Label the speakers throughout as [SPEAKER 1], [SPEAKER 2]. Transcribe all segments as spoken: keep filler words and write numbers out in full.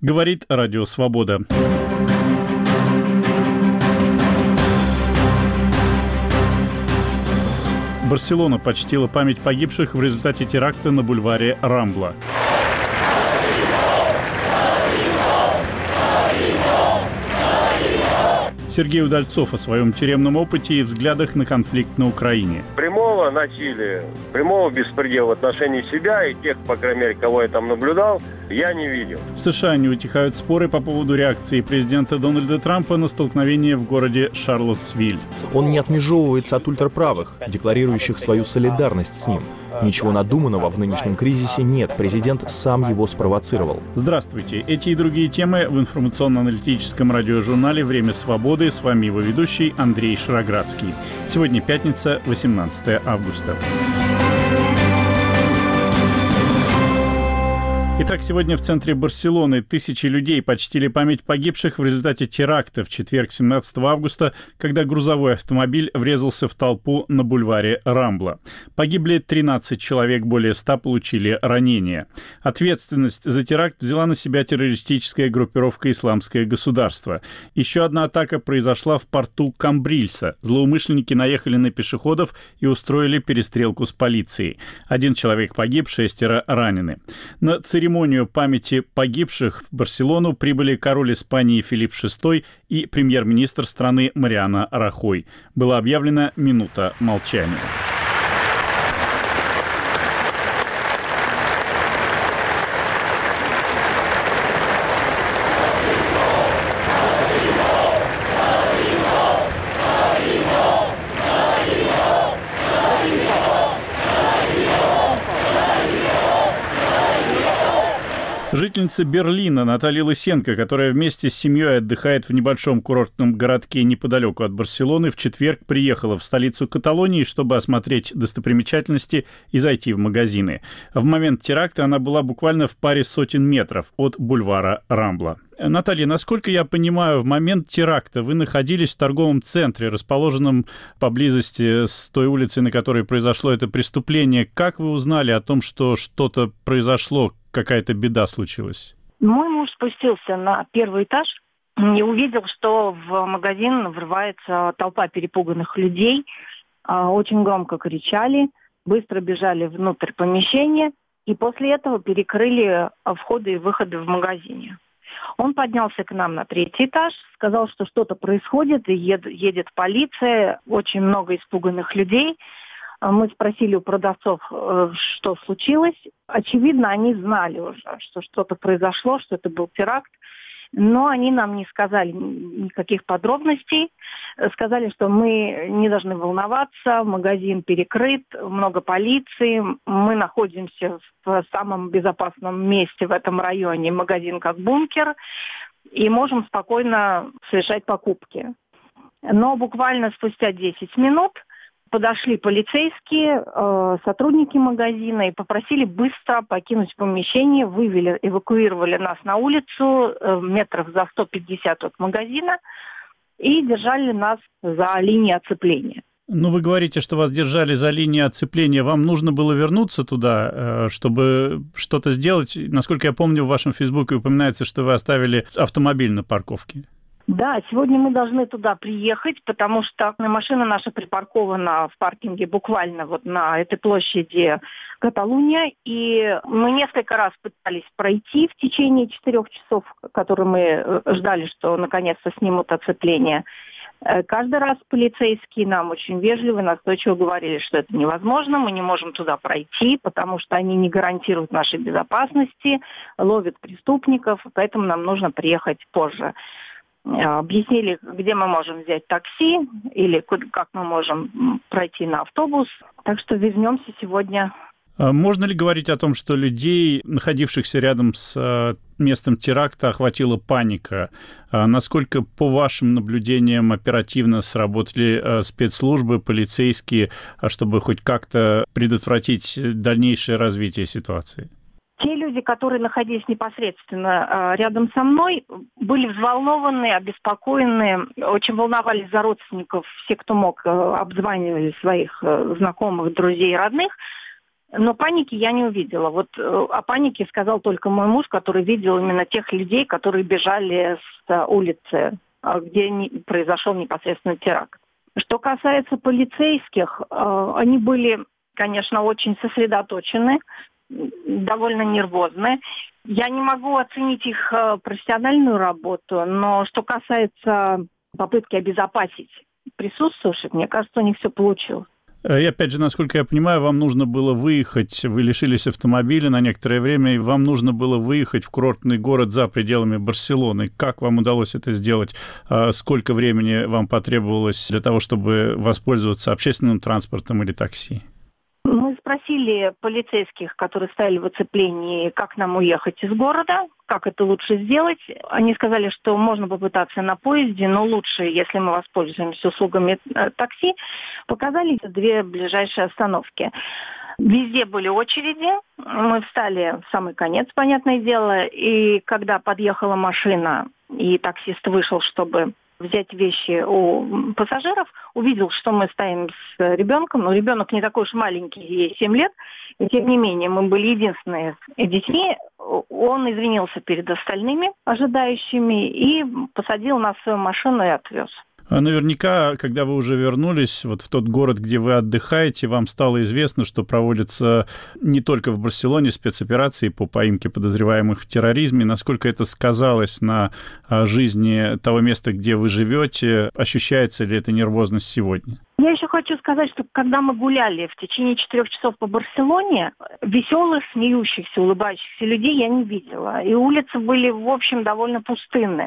[SPEAKER 1] Говорит Радио Свобода. Барселона почтила память погибших в результате теракта на бульваре Рамбла. Сергей Удальцов о своем тюремном опыте и взглядах на конфликт на Украине.
[SPEAKER 2] Прямого насилия, прямого беспредела в отношении себя и тех, по крайней мере, кого я там наблюдал, я не видел.
[SPEAKER 1] В США не утихают споры по поводу реакции президента Дональда Трампа на столкновение в городе Шарлоттсвиль.
[SPEAKER 3] Он не отмежевывается от ультраправых, декларирующих свою солидарность с ним. Ничего надуманного в нынешнем кризисе нет. Президент сам его спровоцировал.
[SPEAKER 1] Здравствуйте. Эти и другие темы в информационно-аналитическом радиожурнале «Время свободы». С вами его ведущий Андрей Шароградский. Сегодня пятница, восемнадцатое августа. Итак, сегодня в центре Барселоны тысячи людей почтили память погибших в результате теракта в четверг, семнадцатого августа, когда грузовой автомобиль врезался в толпу на бульваре Рамбла. Погибли тринадцать человек, более ста получили ранения. Ответственность за теракт взяла на себя террористическая группировка «Исламское государство». Еще одна атака произошла в порту Камбрильса. Злоумышленники наехали на пешеходов и устроили перестрелку с полицией. Один человек погиб, шестеро ранены. На церемонию памяти погибших в Барселону прибыли король Испании Филипп шестой и премьер-министр страны Мариано Рахой. Была объявлена минута молчания. Жительница Берлина Наталья Лысенко, которая вместе с семьей отдыхает в небольшом курортном городке неподалеку от Барселоны, в четверг приехала в столицу Каталонии, чтобы осмотреть достопримечательности и зайти в магазины. В момент теракта она была буквально в паре сотен метров от бульвара Рамбла. Наталья, насколько я понимаю, в момент теракта вы находились в торговом центре, расположенном поблизости с той улицы, на которой произошло это преступление. Как вы узнали о том, что что-то произошло, какая-то беда случилась?
[SPEAKER 4] Мой муж спустился на первый этаж и увидел, что в магазин врывается толпа перепуганных людей, очень громко кричали, быстро бежали внутрь помещения и после этого перекрыли входы и выходы в магазине. Он поднялся к нам на третий этаж, сказал, что что-то происходит, и ед, едет полиция, очень много испуганных людей. Мы спросили у продавцов, что случилось. Очевидно, они знали уже, что что-то произошло, что это был теракт, но они нам не сказали никаких подробностей. Сказали, что мы не должны волноваться, магазин перекрыт, много полиции, мы находимся в самом безопасном месте в этом районе, магазин как бункер, и можем спокойно совершать покупки. Но буквально спустя десять минут подошли полицейские, э, сотрудники магазина и попросили быстро покинуть помещение, вывели, эвакуировали нас на улицу э, метров за сто пятьдесят от магазина и держали нас за линией оцепления.
[SPEAKER 1] Ну, вы говорите, что вас держали за линией оцепления. Вам нужно было вернуться туда, э, чтобы что-то сделать? Насколько я помню, в вашем Фейсбуке упоминается, что вы оставили автомобиль на парковке.
[SPEAKER 4] Да, сегодня мы должны туда приехать, потому что машина наша припаркована в паркинге буквально вот на этой площади Каталуния, и мы несколько раз пытались пройти в течение четырех часов, которые мы ждали, что наконец-то снимут оцепление. Каждый раз полицейские нам очень вежливо и настойчиво говорили, что это невозможно, мы не можем туда пройти, потому что они не гарантируют нашей безопасности, ловят преступников, поэтому нам нужно приехать позже. Объяснили, где мы можем взять такси или как мы можем пройти на автобус. Так что вернемся сегодня.
[SPEAKER 1] Можно ли говорить о том, что людей, находившихся рядом с местом теракта, охватила паника? Насколько, по вашим наблюдениям, оперативно сработали спецслужбы, полицейские, чтобы хоть как-то предотвратить дальнейшее развитие ситуации?
[SPEAKER 4] Те люди, которые находились непосредственно рядом со мной, были взволнованы, обеспокоены, очень волновались за родственников. Все, кто мог, обзванивали своих знакомых, друзей, родных. Но паники я не увидела. Вот о панике сказал только мой муж, который видел именно тех людей, которые бежали с улицы, где произошел непосредственно теракт. Что касается полицейских, они были, конечно, очень сосредоточены, довольно нервозны. Я не могу оценить их профессиональную работу, но что касается попытки обезопасить присутствующих, мне кажется, у них все получилось.
[SPEAKER 1] И опять же, насколько я понимаю, вам нужно было выехать, вы лишились автомобиля на некоторое время, и вам нужно было выехать в курортный город за пределами Барселоны. Как вам удалось это сделать? Сколько времени вам потребовалось для того, чтобы воспользоваться общественным транспортом или такси?
[SPEAKER 4] Мы спросили полицейских, которые стояли в оцеплении, как нам уехать из города, как это лучше сделать. Они сказали, что можно попытаться на поезде, но лучше, если мы воспользуемся услугами такси. Показали две ближайшие остановки. Везде были очереди. Мы встали в самый конец, понятное дело. И когда подъехала машина, и таксист вышел, чтобы взять вещи у пассажиров, увидел, что мы стоим с ребенком. Но ребенок не такой уж маленький, ей семь лет. И тем не менее, мы были единственные детьми. Он извинился перед остальными ожидающими и посадил нас в свою машину и отвез.
[SPEAKER 1] А наверняка, когда вы уже вернулись вот в тот город, где вы отдыхаете, вам стало известно, что проводятся не только в Барселоне спецоперации по поимке подозреваемых в терроризме. Насколько это сказалось на жизни того места, где вы живете? Ощущается ли эта нервозность сегодня?
[SPEAKER 4] Я еще хочу сказать, что когда мы гуляли в течение четырех часов по Барселоне, веселых, смеющихся, улыбающихся людей я не видела. И улицы были, в общем, довольно пустынны.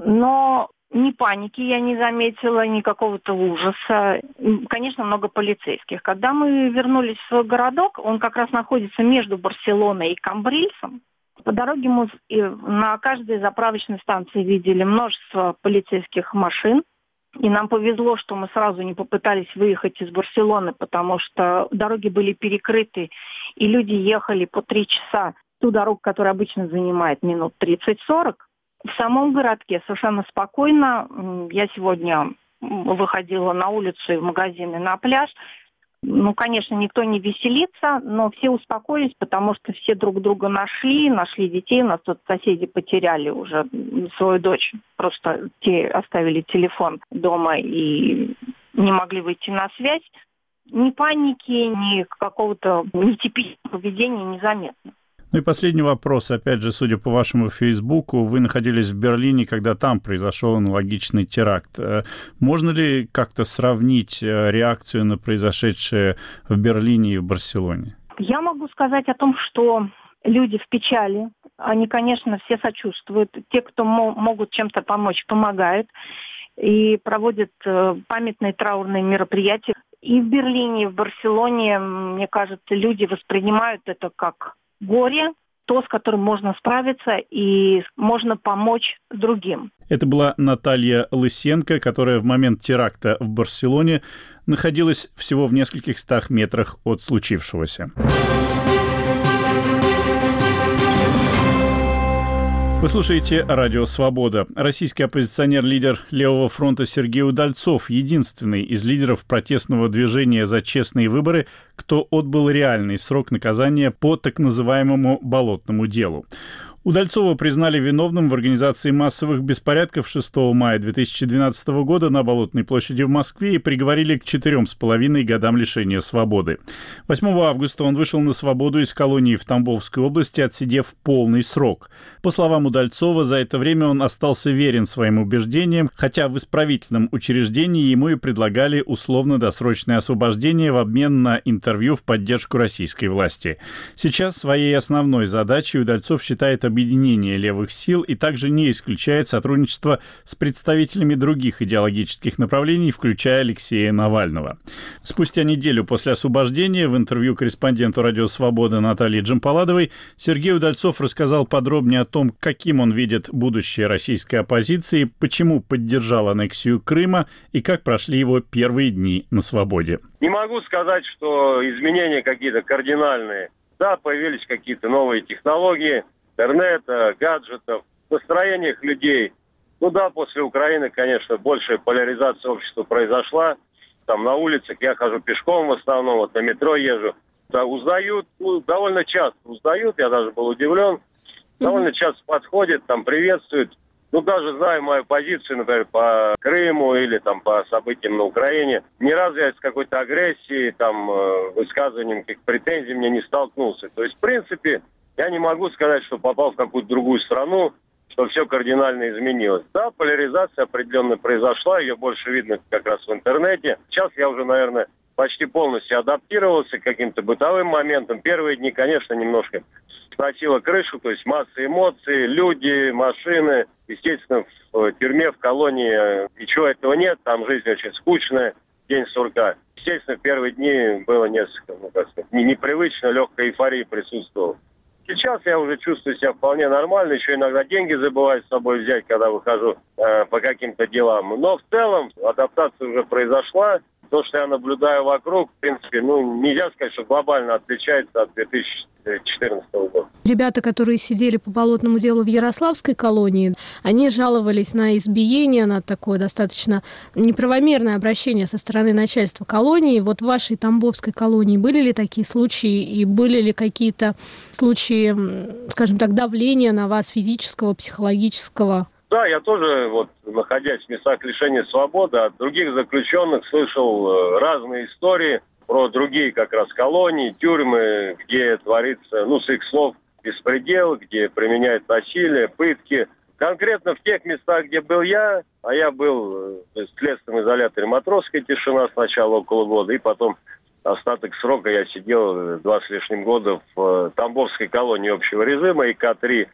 [SPEAKER 4] Но ни паники я не заметила, ни какого-то ужаса. Конечно, много полицейских. Когда мы вернулись в свой городок, он как раз находится между Барселоной и Камбрильсом. По дороге мы на каждой заправочной станции видели множество полицейских машин. И нам повезло, что мы сразу не попытались выехать из Барселоны, потому что дороги были перекрыты, и люди ехали по три часа. Ту дорогу, которая обычно занимает минут тридцать-сорок. В самом городке совершенно спокойно. Я сегодня выходила на улицу и в магазины, на пляж. Ну, конечно, никто не веселится, но все успокоились, потому что все друг друга нашли, нашли детей. У нас тут соседи потеряли уже свою дочь. Просто те оставили телефон дома и не могли выйти на связь. Ни паники, ни какого-то нетипичного поведения незаметно.
[SPEAKER 1] Ну и последний вопрос. Опять же, судя по вашему Фейсбуку, вы находились в Берлине, когда там произошел аналогичный теракт. Можно ли как-то сравнить реакцию на произошедшее в Берлине и в Барселоне?
[SPEAKER 4] Я могу сказать о том, что люди в печали. Они, конечно, все сочувствуют. Те, кто мо- могут чем-то помочь, помогают. И проводят э, памятные траурные мероприятия. И в Берлине, и в Барселоне, мне кажется, люди воспринимают это как горе, то, с которым можно справиться и можно помочь другим.
[SPEAKER 1] Это была Наталья Лысенко, которая в момент теракта в Барселоне находилась всего в нескольких стах метрах от случившегося. Вы слушаете «Радио Свобода». Российский оппозиционер-лидер Левого фронта Сергей Удальцов – единственный из лидеров протестного движения «За честные выборы», кто отбыл реальный срок наказания по так называемому «болотному делу». Удальцова признали виновным в организации массовых беспорядков шестого мая две тысячи двенадцатого года на Болотной площади в Москве и приговорили к четырем с половиной годам лишения свободы. восьмого августа он вышел на свободу из колонии в Тамбовской области, отсидев полный срок. По словам Удальцова, за это время он остался верен своим убеждениям, хотя в исправительном учреждении ему и предлагали условно-досрочное освобождение в обмен на интервью в поддержку российской власти. Сейчас своей основной задачей Удальцов считает объединение левых сил и также не исключает сотрудничество с представителями других идеологических направлений, включая Алексея Навального. Спустя неделю после освобождения в интервью корреспонденту «Радио Свобода» Наталье Джампаладовой Сергей Удальцов рассказал подробнее о том, каким он видит будущее российской оппозиции, почему поддержал аннексию Крыма и как прошли его первые дни на свободе.
[SPEAKER 2] Не могу сказать, что изменения какие-то кардинальные. Да, появились какие-то новые технологии, интернета, гаджетов, в настроениях людей. Ну да, после Украины, конечно, большая поляризация общества произошла. Там на улицах я хожу пешком в основном, вот на метро езжу. Да, узнают, ну, довольно часто узнают, я даже был удивлен. Довольно часто подходят, там приветствуют. Ну, даже зная мою позицию, например, по Крыму или там по событиям на Украине, ни разу я с какой-то агрессией, там, высказыванием каких-то претензий мне не столкнулся. То есть, в принципе, я не могу сказать, что попал в какую-то другую страну, что все кардинально изменилось. Да, поляризация определенно произошла, ее больше видно как раз в интернете. Сейчас я уже, наверное, почти полностью адаптировался к каким-то бытовым моментам. Первые дни, конечно, немножко сносило крышу, то есть масса эмоций, люди, машины. Естественно, в тюрьме, в колонии ничего этого нет, там жизнь очень скучная, день сурка. Естественно, в первые дни было несколько, ну, как сказать, непривычно, легкая эйфория присутствовала. Сейчас я уже чувствую себя вполне нормально, еще иногда деньги забываю с собой взять, когда выхожу э, по каким-то делам. Но в целом адаптация уже произошла. То, что я наблюдаю вокруг, в принципе, ну, нельзя сказать, что глобально отличается от две тысячи четырнадцатого года.
[SPEAKER 5] Ребята, которые сидели по болотному делу в Ярославской колонии, они жаловались на избиение, на такое достаточно неправомерное обращение со стороны начальства колонии. Вот в вашей Тамбовской колонии были ли такие случаи и были ли какие-то случаи, скажем так, давления на вас физического, психологического?
[SPEAKER 2] Да, я тоже, вот, находясь в местах лишения свободы, от других заключенных слышал разные истории про другие как раз колонии, тюрьмы, где творится, ну, с их слов, беспредел, где применяют насилие, пытки. Конкретно в тех местах, где был я, а я был в следственном изоляторе «Матросская тишина» сначала около года, и потом остаток срока я сидел два с лишним года в Тамбовской колонии общего режима И К три.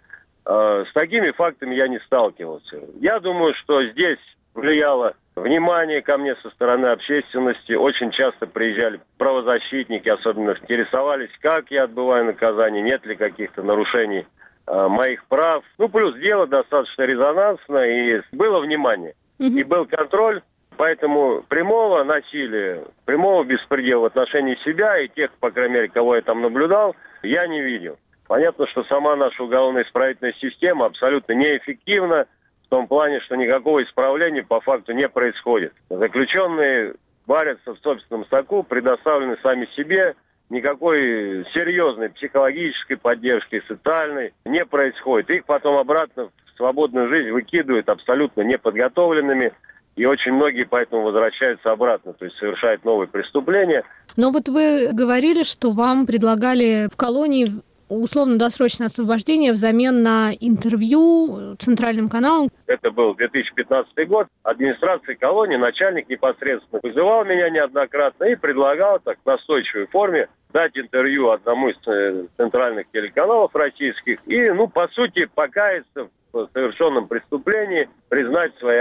[SPEAKER 2] С такими фактами я не сталкивался. Я думаю, что здесь влияло внимание ко мне со стороны общественности. Очень часто приезжали правозащитники, особенно интересовались, как я отбываю наказание, нет ли каких-то нарушений э, моих прав. Ну, плюс дело достаточно резонансное, и было внимание, mm-hmm. и был контроль. Поэтому прямого насилия, прямого беспредела в отношении себя и тех, по крайней мере, кого я там наблюдал, я не видел. Понятно, что сама наша уголовно-исправительная система абсолютно неэффективна в том плане, что никакого исправления по факту не происходит. Заключенные варятся в собственном соку, предоставлены сами себе, никакой серьезной психологической поддержки, социальной не происходит. Их потом обратно в свободную жизнь выкидывают абсолютно неподготовленными, и очень многие поэтому возвращаются обратно, то есть совершают новые преступления.
[SPEAKER 5] Но вот вы говорили, что вам предлагали в колонии условно-досрочное освобождение взамен на интервью центральным каналом.
[SPEAKER 2] Это был две тысячи пятнадцатый год. Администрация колонии, начальник непосредственно вызывал меня неоднократно и предлагал так в настойчивой форме дать интервью одному из центральных телеканалов российских и, ну, по сути, покаяться в совершенном преступлении, признать свои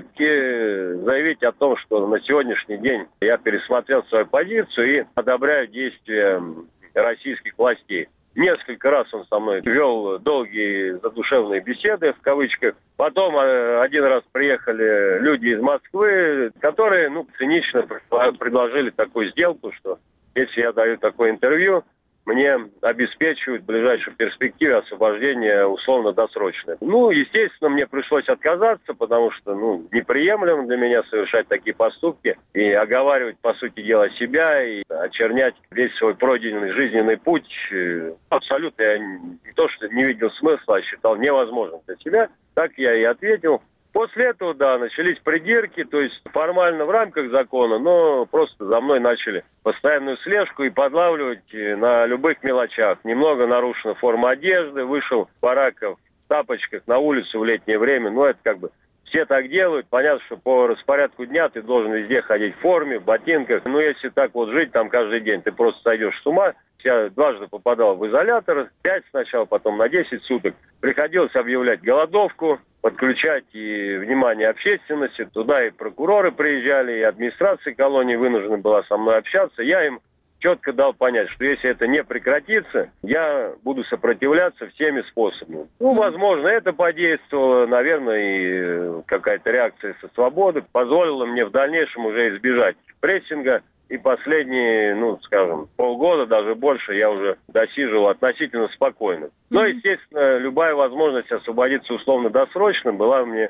[SPEAKER 2] ошибки, заявить о том, что на сегодняшний день я пересмотрел свою позицию и одобряю действия российских властей. Несколько раз он со мной вел долгие задушевные беседы, в кавычках. Потом один раз приехали люди из Москвы, которые, ну, цинично предложили такую сделку, что если я даю такое интервью, мне обеспечивают в ближайшей перспективе освобождение условно-досрочное. Ну, естественно, мне пришлось отказаться, потому что, ну, неприемлемо для меня совершать такие поступки и оговаривать, по сути дела, себя и очернять весь свой пройденный жизненный путь. Абсолютно я не то, что не видел смысла, а считал невозможным для себя. Так я и ответил. После этого, да, начались придирки, то есть формально в рамках закона, но просто за мной начали постоянную слежку и подлавливать на любых мелочах. Немного нарушена форма одежды, вышел в бараках в тапочках на улицу в летнее время, ну это как бы все так делают. Понятно, что по распорядку дня ты должен везде ходить в форме, в ботинках. Ну если так вот жить там каждый день, ты просто сойдешь с ума. Я дважды попадал в изолятор, пять сначала, потом на десять суток. Приходилось объявлять голодовку, подключать и внимание общественности. Туда и прокуроры приезжали, и администрация колонии вынуждена была со мной общаться. Я им четко дал понять, что если это не прекратится, я буду сопротивляться всеми способами. Ну, возможно, это подействовало, наверное, и какая-то реакция со свободы позволила мне в дальнейшем уже избежать прессинга. И последние, ну, скажем, полгода, даже больше, я уже досиживал относительно спокойно. Но, естественно, любая возможность освободиться условно-досрочно была мне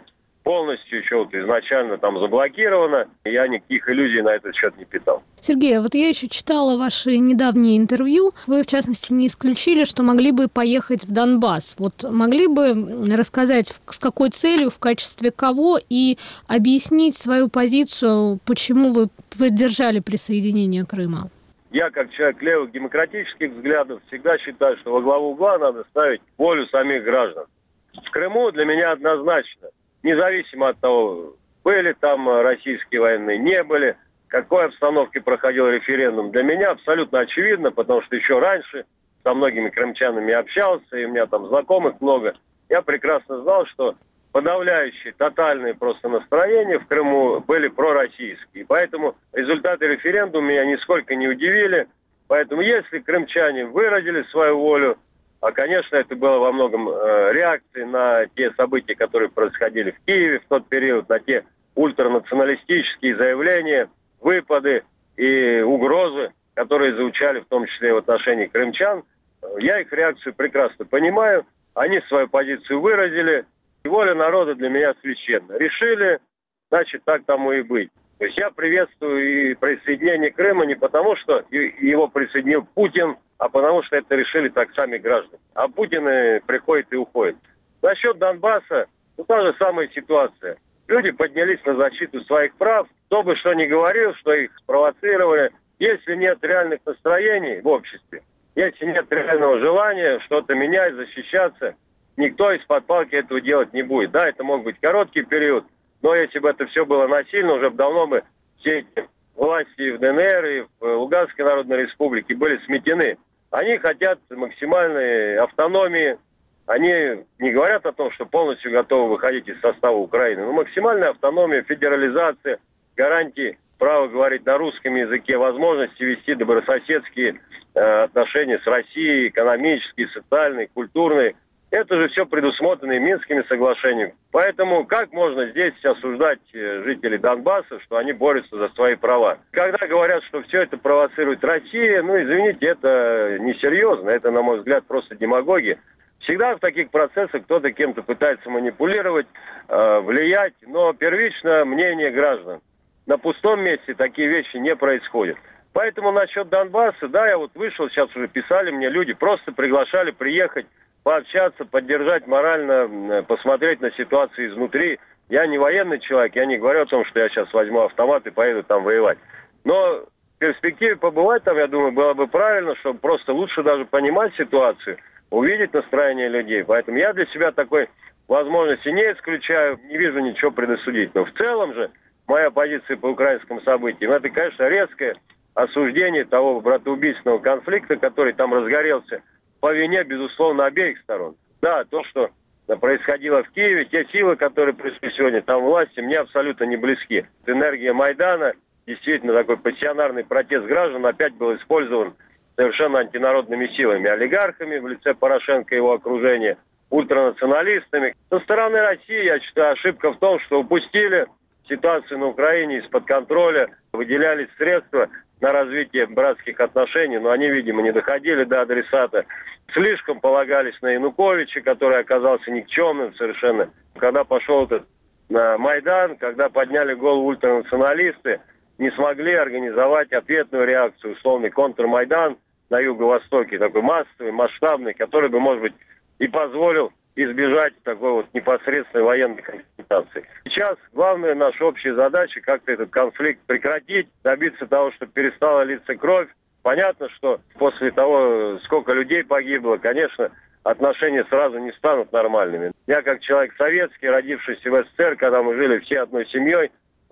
[SPEAKER 2] полностью еще вот изначально там заблокировано. Я никаких иллюзий на этот счет не питал.
[SPEAKER 5] Сергей, вот я еще читала ваши недавние интервью. Вы, в частности, не исключили, что могли бы поехать в Донбасс. Вот могли бы рассказать, с какой целью, в качестве кого, и объяснить свою позицию, почему вы поддержали присоединение Крыма?
[SPEAKER 2] Я, как человек левых демократических взглядов, всегда считаю, что во главу угла надо ставить волю самих граждан. В Крыму для меня однозначно, независимо от того, были там российские военные, не были, в какой обстановке проходил референдум, для меня абсолютно очевидно, потому что еще раньше со многими крымчанами общался, и у меня там знакомых много. Я прекрасно знал, что подавляющие, тотальные просто настроения в Крыму были пророссийские. Поэтому результаты референдума меня нисколько не удивили. Поэтому если крымчане выразили свою волю, а, конечно, это было во многом э, реакцией на те события, которые происходили в Киеве в тот период, на те ультранационалистические заявления, выпады и угрозы, которые звучали в том числе в отношении крымчан. Я их реакцию прекрасно понимаю. Они свою позицию выразили. И воля народа для меня священна. Решили, значит, так тому и быть. То есть я приветствую и присоединение Крыма не потому, что его присоединил Путин, а потому что это решили так сами граждане. А Путин приходит и уходит. Насчет Донбасса, ну, та же самая ситуация. Люди поднялись на защиту своих прав. Кто бы что ни говорил, что их спровоцировали. Если нет реальных настроений в обществе, если нет реального желания что-то менять, защищаться, никто из-под палки этого делать не будет. Да, это мог быть короткий период, но если бы это все было насильно, уже давно бы все эти власти в ДНР и в Луганской Народной Республике были сметены. Они хотят максимальной автономии. Они не говорят о том, что полностью готовы выходить из состава Украины. Но максимальная автономия, федерализация, гарантии права говорить на русском языке, возможности вести добрососедские э, отношения с Россией, экономические, социальные, культурные. Это же все предусмотрено и Минскими соглашениями. Поэтому как можно здесь осуждать жителей Донбасса, что они борются за свои права? Когда говорят, что все это провоцирует Россия, ну, извините, это несерьезно. Это, на мой взгляд, просто демагогия. Всегда в таких процессах кто-то кем-то пытается манипулировать, э, влиять, но первично мнение граждан. На пустом месте такие вещи не происходят. Поэтому насчет Донбасса, да, я вот вышел, сейчас уже писали мне люди, просто приглашали приехать, пообщаться, поддержать морально, посмотреть на ситуацию изнутри. Я не военный человек, я не говорю о том, что я сейчас возьму автомат и поеду там воевать. Но в перспективе побывать там, я думаю, было бы правильно, чтобы просто лучше даже понимать ситуацию, увидеть настроение людей. Поэтому я для себя такой возможности не исключаю, не вижу ничего предосудить. Но в целом же моя позиция по украинским событиям, это, конечно, резкое осуждение того братоубийственного конфликта, который там разгорелся по вине, безусловно, обеих сторон. Да, то, что происходило в Киеве, те силы, которые пришли сегодня там власти, мне абсолютно не близки. Энергия Майдана, действительно такой пассионарный протест граждан опять был использован совершенно антинародными силами, олигархами в лице Порошенко и его окружения, ультранационалистами. Со стороны России, я считаю, ошибка в том, что упустили ситуацию на Украине из-под контроля, выделялись средства на развитие братских отношений, но они, видимо, не доходили до адресата. Слишком полагались на Януковича, который оказался никчемным совершенно. Когда пошел этот на Майдан, когда подняли голову ультранационалисты, не смогли организовать ответную реакцию, условный контрмайдан на юго-востоке, такой массовый, масштабный, который бы, может быть, и позволил избежать такой вот непосредственной военной конфронтации. Сейчас главная наша общая задача как-то этот конфликт прекратить, добиться того, чтобы перестала литься кровь. Понятно, что после того, сколько людей погибло, конечно, отношения сразу не станут нормальными. Я как человек советский, родившийся в СССР, когда мы жили все одной семьей,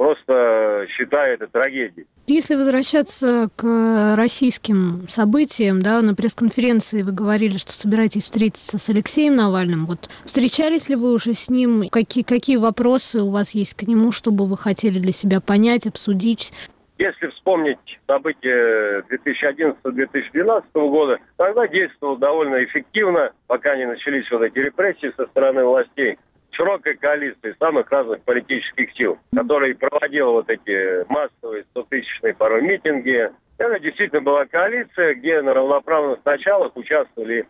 [SPEAKER 2] просто считаю это трагедией.
[SPEAKER 5] Если возвращаться к российским событиям, да, на пресс-конференции вы говорили, что собираетесь встретиться с Алексеем Навальным. Вот встречались ли вы уже с ним? Какие, какие вопросы у вас есть к нему, чтобы вы хотели для себя понять, обсудить?
[SPEAKER 2] Если вспомнить события две тысячи одиннадцатого - две тысячи двенадцатого года, тогда действовал довольно эффективно, пока не начались вот эти репрессии со стороны властей, широкая коалиция самых разных политических сил, которая проводила вот эти массовые стотысячные порой митинги. Это действительно была коалиция, где на равноправных началах участвовали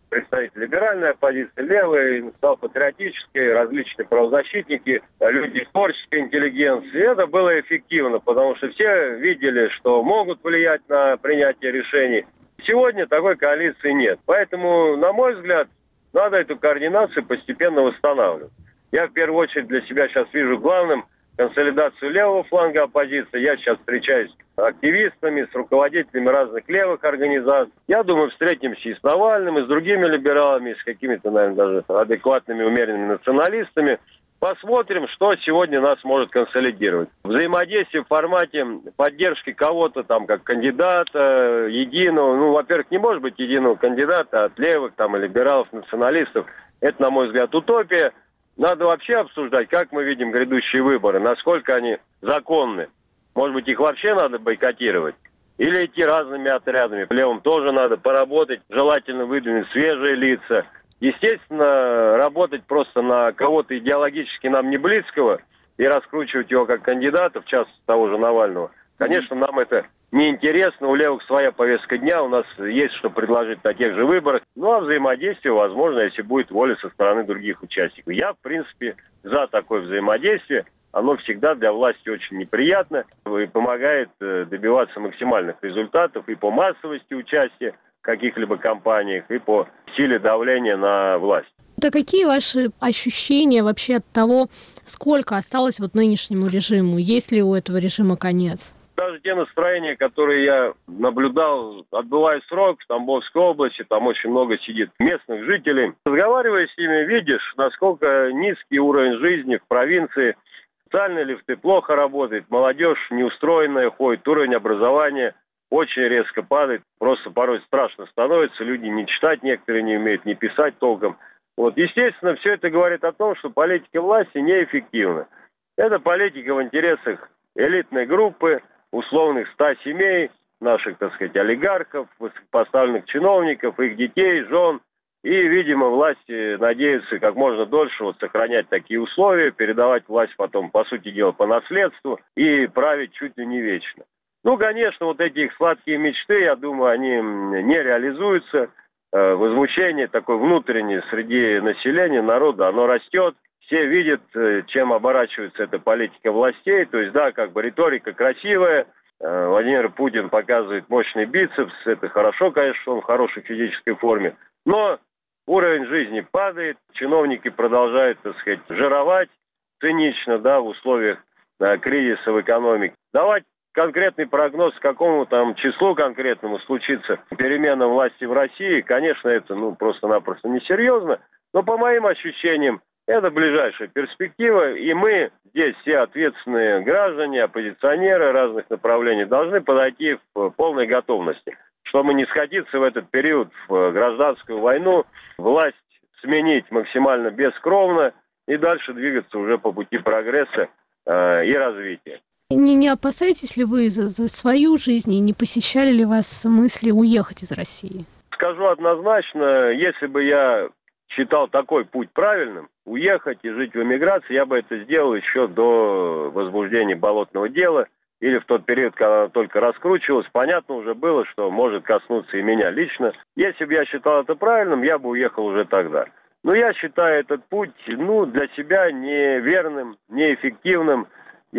[SPEAKER 2] представители либеральной оппозиции, левой, национал-патриотической, различные правозащитники, люди творческой интеллигенции. Это было эффективно, потому что все видели, что могут влиять на принятие решений. Сегодня такой коалиции нет. Поэтому, на мой взгляд, надо эту координацию постепенно восстанавливать. Я в первую очередь для себя сейчас вижу главным консолидацию левого фланга оппозиции. Я сейчас встречаюсь с активистами, с руководителями разных левых организаций. Я думаю, встретимся и с Навальным, и с другими либералами, и с какими-то, наверное, даже адекватными, умеренными националистами. Посмотрим, что сегодня нас может консолидировать. Взаимодействие в формате поддержки кого-то там, как кандидата, единого. Ну, во-первых, не может быть единого кандидата от левых, там, и либералов, националистов. Это, на мой взгляд, утопия. Надо вообще обсуждать, как мы видим грядущие выборы, насколько они законны. Может быть, их вообще надо бойкотировать? Или идти разными отрядами. Левым тоже надо поработать, желательно выдвинуть свежие лица. Естественно, работать просто на кого-то идеологически нам не близкого и раскручивать его как кандидата, в частности того же Навального. Конечно, нам это неинтересно, у левых своя повестка дня, у нас есть что предложить на тех же выборах. Ну, а взаимодействие возможно, если будет воля со стороны других участников. Я, в принципе, за такое взаимодействие. Оно всегда для власти очень неприятно и помогает добиваться максимальных результатов и по массовости участия в каких-либо кампаниях, и по силе давления на власть.
[SPEAKER 5] Да какие ваши ощущения вообще от того, сколько осталось вот нынешнему режиму? Есть ли у этого режима конец?
[SPEAKER 2] Даже те настроения, которые я наблюдал, отбывая срок в Тамбовской области, там очень много сидит местных жителей. Разговаривая с ними, видишь, насколько низкий уровень жизни в провинции. Социальные лифты плохо работают, молодежь неустроенная ходит, уровень образования очень резко падает. Просто порой страшно становится, люди не читать некоторые не умеют, не писать толком. Вот, естественно, все это говорит о том, что политика власти неэффективна. Это политика в интересах элитной группы, условных ста семей, наших, так сказать, олигархов, высокопоставленных чиновников, их детей, жен. И, видимо, власти надеются как можно дольше вот сохранять такие условия, передавать власть потом, по сути дела, по наследству и править чуть ли не вечно. Ну, конечно, вот эти их сладкие мечты, я думаю, они не реализуются. Возмущение такое внутреннее среди населения, народа, оно растет. Все видят, чем оборачивается эта политика властей. То есть, да, как бы риторика красивая. Владимир Путин показывает мощный бицепс. Это хорошо, конечно, что он в хорошей физической форме. Но уровень жизни падает. Чиновники продолжают, так сказать, жировать цинично, да, в условиях да, кризиса в экономике. Давать конкретный прогноз, к какому там числу конкретному случится перемена власти в России, конечно, это ну просто-напросто несерьезно. Но по моим ощущениям, это ближайшая перспектива, и мы здесь все ответственные граждане, оппозиционеры разных направлений должны подойти в полной готовности, чтобы не сходиться в этот период в гражданскую войну, власть сменить максимально бескровно и дальше двигаться уже по пути прогресса э, и развития.
[SPEAKER 5] Не, не опасаетесь ли вы за, за свою жизнь и не посещали ли вас мысли уехать из России?
[SPEAKER 2] Скажу однозначно, если бы я считал такой путь правильным, уехать и жить в эмиграции, я бы это сделал еще до возбуждения болотного дела или в тот период, когда оно только раскручивалось. Понятно уже было, что может коснуться и меня лично. Если бы я считал это правильным, я бы уехал уже тогда. Но я считаю этот путь ну, для себя неверным, неэффективным.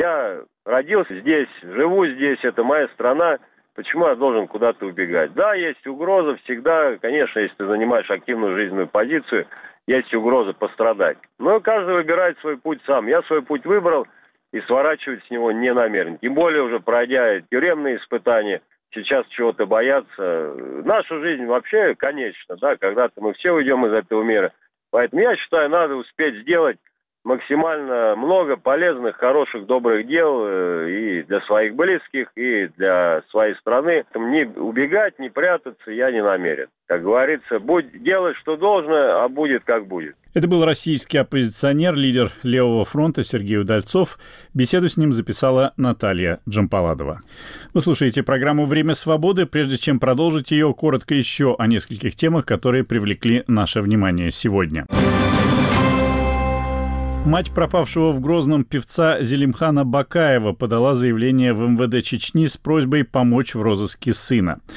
[SPEAKER 2] Я родился здесь, живу здесь, это моя страна. Почему я должен куда-то убегать? Да, есть угроза всегда, конечно, если ты занимаешь активную жизненную позицию, есть угроза пострадать. Но каждый выбирает свой путь сам. Я свой путь выбрал и сворачивать с него не намерен. Тем более уже пройдя тюремные испытания, сейчас чего-то бояться. Наша жизнь вообще конечна, да, когда-то мы все уйдем из этого мира. Поэтому я считаю, надо успеть сделать максимально много полезных, хороших, добрых дел и для своих близких, и для своей страны. Не убегать, не прятаться я не намерен. Как говорится, будь делать, что должно, а будет, как будет.
[SPEAKER 1] Это был российский оппозиционер, лидер Левого фронта Сергей Удальцов. Беседу с ним записала Наталья Джампаладова. Вы слушаете программу «Время свободы». Прежде чем продолжить ее, коротко еще о нескольких темах, которые привлекли наше внимание сегодня. Мать пропавшего в Грозном певца Зелимхана Бакаева подала заявление в эм вэ дэ Чечни с просьбой помочь в розыске сына.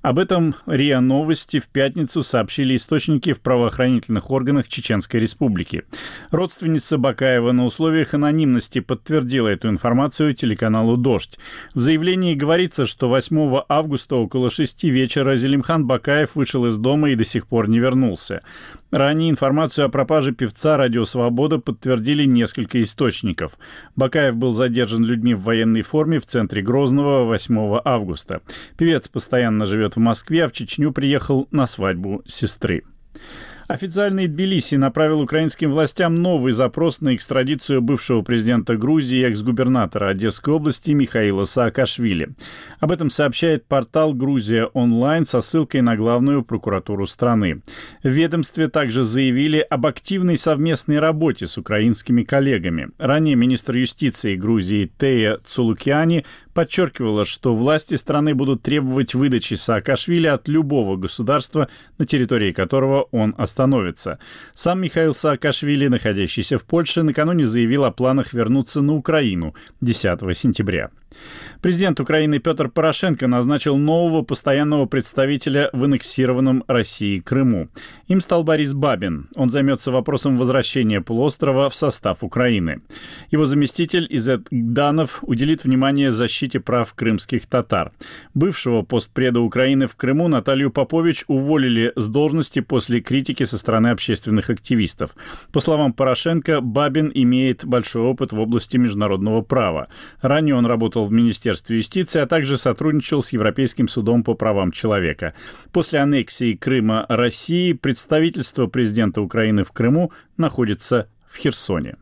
[SPEAKER 1] Об этом РИА Новости в пятницу сообщили источники в правоохранительных органах Чеченской Республики. Родственница Бакаева на условиях анонимности подтвердила эту информацию телеканалу «Дождь». В заявлении говорится, что восьмого августа около шести вечера Зелимхан Бакаев вышел из дома и до сих пор не вернулся. Ранее информацию о пропаже певца «Радио Свобода» подтвердили несколько источников. Бакаев был задержан людьми в военной форме в центре Грозного восьмого августа. Певец постоянно живет в Москве, а в Чечню приехал на свадьбу сестры. Официальный Тбилиси направил украинским властям новый запрос на экстрадицию бывшего президента Грузии и экс-губернатора Одесской области Михаила Саакашвили. Об этом сообщает портал «Грузия онлайн» со ссылкой на главную прокуратуру страны. В ведомстве также заявили об активной совместной работе с украинскими коллегами. Ранее министр юстиции Грузии Тея Цулукиани подчеркивала, что власти страны будут требовать выдачи Саакашвили от любого государства, на территории которого он остановится. Сам Михаил Саакашвили, находящийся в Польше, накануне заявил о планах вернуться на Украину десятого сентября. Президент Украины Петр Порошенко назначил нового постоянного представителя в аннексированном Россией Крыму. Им стал Борис Бабин. Он займется вопросом возвращения полуострова в состав Украины. Его заместитель Изет Гданов уделит внимание защите прав крымских татар. Бывшего постпреда Украины в Крыму Наталью Попович уволили с должности после критики со стороны общественных активистов. По словам Порошенко, Бабин имеет большой опыт в области международного права. Ранее он работал в Министерстве юстиции, а также сотрудничал с Европейским судом по правам человека. После аннексии Крыма России представительство президента Украины в Крыму находится в Херсоне.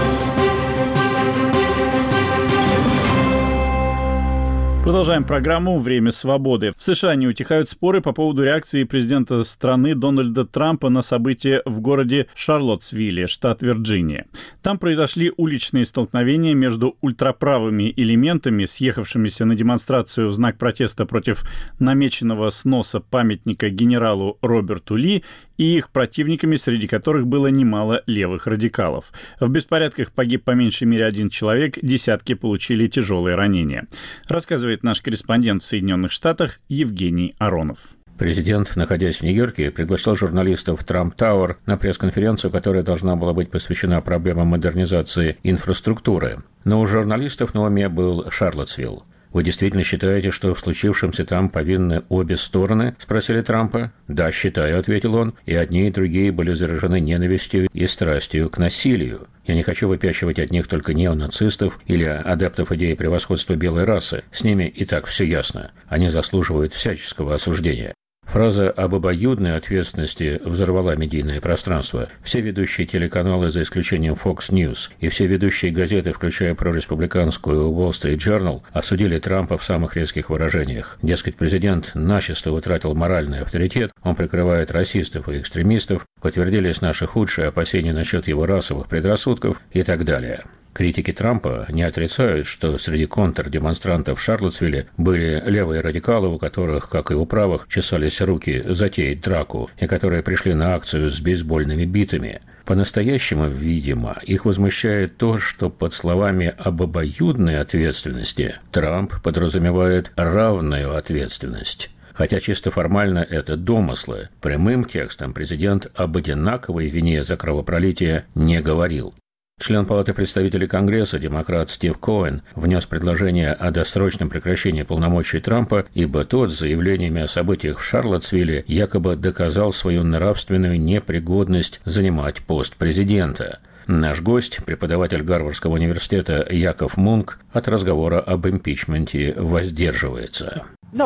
[SPEAKER 1] Продолжаем программу «Время свободы». В США не утихают споры по поводу реакции президента страны Дональда Трампа на события в городе Шарлоттсвилле, штат Вирджиния. Там произошли уличные столкновения между ультраправыми элементами, съехавшимися на демонстрацию в знак протеста против намеченного сноса памятника генералу Роберту Ли, и их противниками, среди которых было немало левых радикалов. В беспорядках погиб по меньшей мере один человек, десятки получили тяжелые ранения. Рассказывает наш корреспондент в Соединенных Штатах Евгений Аронов.
[SPEAKER 6] Президент, находясь в Нью-Йорке, пригласил журналистов в Трамп-Тауэр на пресс-конференцию, которая должна была быть посвящена проблемам модернизации инфраструктуры. Но у журналистов на уме был Шарлоттсвилл. «Вы действительно считаете, что в случившемся там повинны обе стороны?» – спросили Трампа. «Да, считаю», – ответил он, – «и одни и другие были заражены ненавистью и страстью к насилию. Я не хочу выпячивать одних только неонацистов или адептов идеи превосходства белой расы. С ними и так все ясно. Они заслуживают всяческого осуждения». Фраза об обоюдной ответственности взорвала медийное пространство. Все ведущие телеканалы, за исключением Fox News, и все ведущие газеты, включая прореспубликанскую Wall Street Journal, осудили Трампа в самых резких выражениях. Дескать, президент начисто утратил моральный авторитет, он прикрывает расистов и экстремистов, подтвердились наши худшие опасения насчет его расовых предрассудков и так далее. Критики Трампа не отрицают, что среди контрдемонстрантов в Шарлоттсвилле были левые радикалы, у которых, как и у правых, чесались руки затеять драку, и которые пришли на акцию с бейсбольными битами. По-настоящему, видимо, их возмущает то, что под словами об обоюдной ответственности Трамп подразумевает равную ответственность. Хотя чисто формально это домыслы, прямым текстом президент об одинаковой вине за кровопролитие не говорил. Член Палаты представителей Конгресса, демократ Стив Коэн, внес предложение о досрочном прекращении полномочий Трампа, ибо тот с заявлениями о событиях в Шарлоттсвилле якобы доказал свою нравственную непригодность занимать пост президента. Наш гость, преподаватель Гарвардского университета Яков Мунк, от разговора об импичменте воздерживается.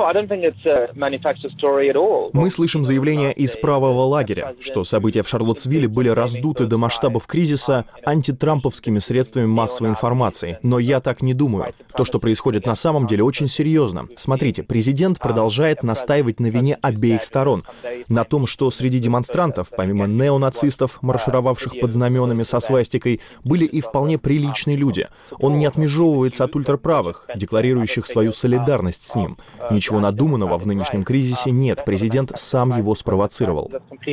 [SPEAKER 3] Мы слышим заявления из правого лагеря, что события в Шарлоттсвилле были раздуты до масштабов кризиса антитрамповскими средствами массовой информации. Но я так не думаю. То, что происходит на самом деле, очень серьезно. Смотрите, президент продолжает настаивать на вине обеих сторон. На том, что среди демонстрантов, помимо неонацистов, маршировавших под знаменами со свастикой, были и вполне приличные люди. Он не отмежевывается от ультраправых, декларирующих свою солидарность с ним. Ничего надуманного в нынешнем кризисе нет, президент сам его спровоцировал.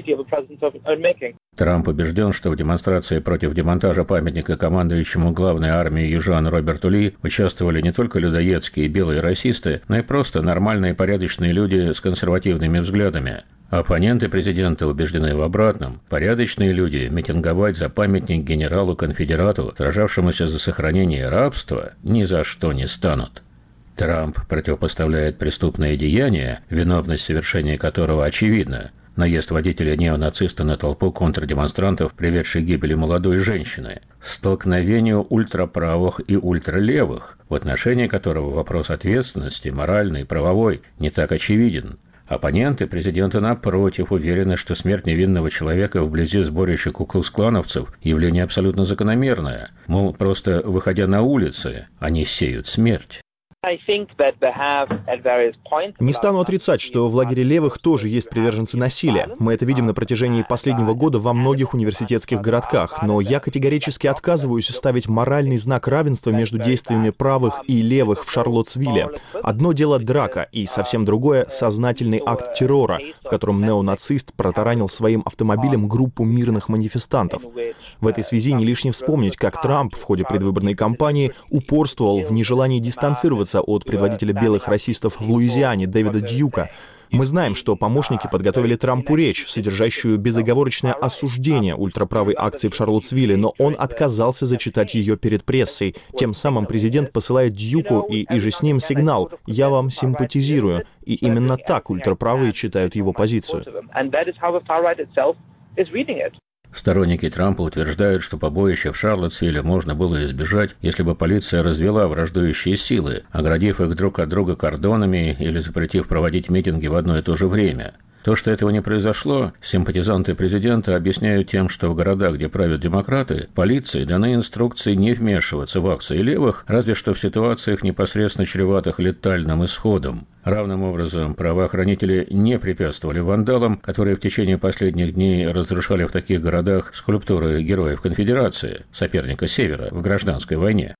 [SPEAKER 6] Трамп убежден, что в демонстрации против демонтажа памятника командующему главной армией южан Роберту Ли участвовали не только людоедские белые расисты, но и просто нормальные порядочные люди с консервативными взглядами. Оппоненты президента убеждены в обратном. Порядочные люди митинговать за памятник генералу-конфедерату, сражавшемуся за сохранение рабства, ни за что не станут. Трамп противопоставляет преступное деяние, виновность совершения которого очевидна. Наезд водителя неонациста на толпу контрдемонстрантов, приведший к гибели молодой женщины, столкновению ультраправых и ультралевых, в отношении которого вопрос ответственности, моральной и правовой, не так очевиден. Оппоненты президента, напротив, уверены, что смерть невинного человека вблизи сборища куклукс-клановцев – явление абсолютно закономерное. Мол, просто выходя на улицы, они сеют смерть.
[SPEAKER 3] Не стану отрицать, что в лагере левых тоже есть приверженцы насилия. Мы это видим на протяжении последнего года во многих университетских городках. Но я категорически отказываюсь ставить моральный знак равенства между действиями правых и левых в Шарлоттсвилле. Одно дело драка, и совсем другое — сознательный акт террора, в котором неонацист протаранил своим автомобилем группу мирных манифестантов. В этой связи не лишне вспомнить, как Трамп в ходе предвыборной кампании упорствовал в нежелании дистанцироваться от предводителя белых расистов в Луизиане Дэвида Дьюка. Мы знаем, что помощники подготовили Трампу речь, содержащую безоговорочное осуждение ультраправой акции в Шарлоттсвилле, но он отказался зачитать ее перед прессой. Тем самым президент посылает Дьюку и, и же с ним сигнал «Я вам симпатизирую». И именно так ультраправые читают его позицию.
[SPEAKER 6] Сторонники Трампа утверждают, что побоища в Шарлоттсвилле можно было избежать, если бы полиция развела враждующие силы, оградив их друг от друга кордонами или запретив проводить митинги в одно и то же время. То, что этого не произошло, симпатизанты президента объясняют тем, что в городах, где правят демократы, полиции даны инструкции не вмешиваться в акции левых, разве что в ситуациях, непосредственно чреватых летальным исходом. Равным образом, правоохранители не препятствовали вандалам, которые в течение последних дней разрушали в таких городах скульптуры героев Конфедерации, соперника Севера в гражданской войне.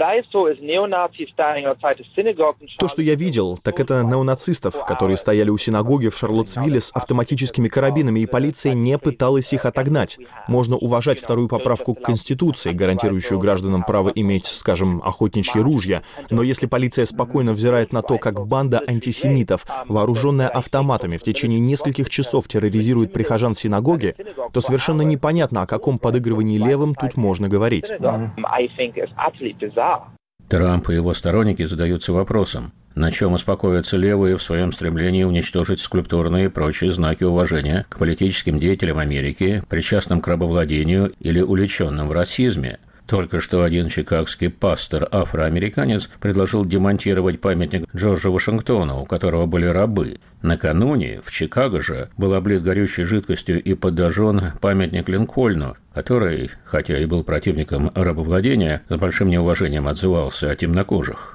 [SPEAKER 3] То, что я видел, так это неонацистов, которые стояли у синагоги в Шарлоттсвилле с автоматическими карабинами, и полиция не пыталась их отогнать. Можно уважать вторую поправку к Конституции, гарантирующую гражданам право иметь, скажем, охотничьи ружья. Но если полиция спокойно взирает на то, как банда антисемитов, вооруженная автоматами, в течение нескольких часов терроризирует прихожан синагоги, то совершенно непонятно, о каком подыгрывании левым тут можно говорить.
[SPEAKER 6] Трамп и его сторонники задаются вопросом, на чем успокоятся левые в своем стремлении уничтожить скульптурные и прочие знаки уважения к политическим деятелям Америки, причастным к рабовладению или увлеченным в расизме. Только что один чикагский пастор-афроамериканец предложил демонтировать памятник Джорджу Вашингтону, у которого были рабы. Накануне в Чикаго же был облит горючей жидкостью и подожжен памятник Линкольну, который, хотя и был противником рабовладения, с большим неуважением отзывался о темнокожих.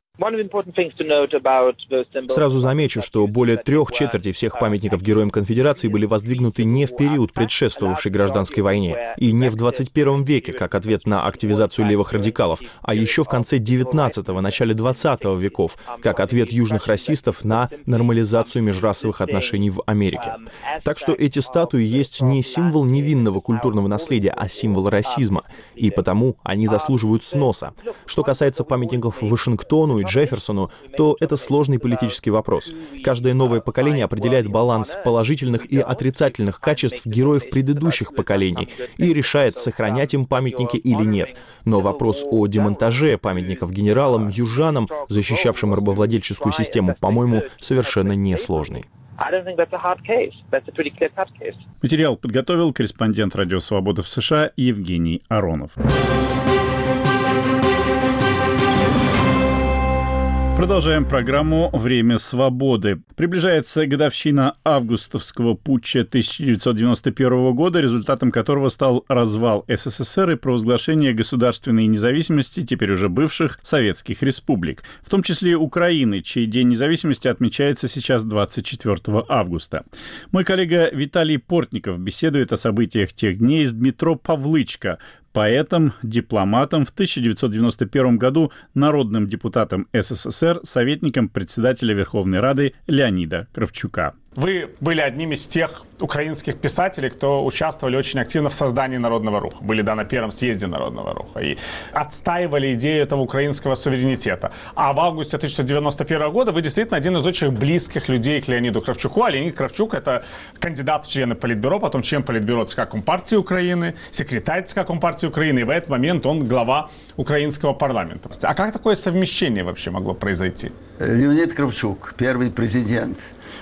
[SPEAKER 3] Сразу замечу, что более трех четвертей всех памятников героям Конфедерации были воздвигнуты не в период, предшествовавшей гражданской войне, и не в двадцать первом веке, как ответ на активизацию левых радикалов, а еще в конце девятнадцатого, начале двадцатого веков, как ответ южных расистов на нормализацию межрасовых отношений в Америке. Так что эти статуи есть не символ невинного культурного наследия, а символ расизма, и потому они заслуживают сноса. Что касается памятников Вашингтону и Джефферсону, то это сложный политический вопрос. Каждое новое поколение определяет баланс положительных и отрицательных качеств героев предыдущих поколений и решает, сохранять им памятники или нет. Но вопрос о демонтаже памятников генералам, южанам, защищавшим рабовладельческую систему, по-моему, совершенно несложный.
[SPEAKER 1] Материал подготовил корреспондент Радио Свобода в США Евгений Аронов. Продолжаем программу «Время свободы». Приближается годовщина августовского путча тысяча девятьсот девяносто первого года, результатом которого стал развал СССР и провозглашение государственной независимости теперь уже бывших советских республик, в том числе Украины, чей День независимости отмечается сейчас двадцать четвёртого августа. Мой коллега Виталий Портников беседует о событиях тех дней с Дмитро Павлычко, поэтом, дипломатом, в тысяча девятьсот девяносто первом году народным депутатом СССР, советником председателя Верховной Рады Леонида Кравчука.
[SPEAKER 7] Вы были одним из тех украинских писателей, кто участвовали очень активно в создании Народного Руха. Были, да, на первом съезде Народного Руха. И отстаивали идею этого украинского суверенитета. А в августе тысяча девятьсот девяносто первого года вы действительно один из очень близких людей к Леониду Кравчуку. А Леонид Кравчук — это кандидат в члены Политбюро, потом член Политбюро ЦК Компартии Украины, секретарь ЦК Компартии Украины. И в этот момент он глава украинского парламента. А как такое совмещение вообще могло произойти?
[SPEAKER 8] Леонид Кравчук, первый президент.